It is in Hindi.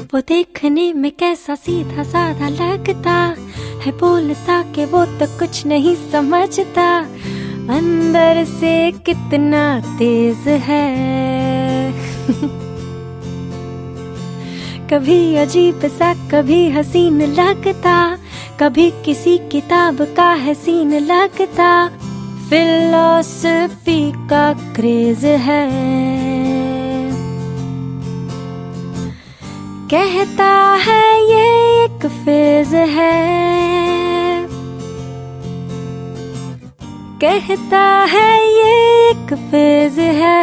वो देखने में कैसा सीधा साधा लगता है, बोलता कि वो तो कुछ नहीं समझता, अंदर से कितना तेज है। कभी अजीब सा कभी हसीन लगता, कभी किसी किताब का है सीन लगता, फिलॉसफी का क्रेज है। कहता है ये एक फेज है, कहता है ये एक फेज है।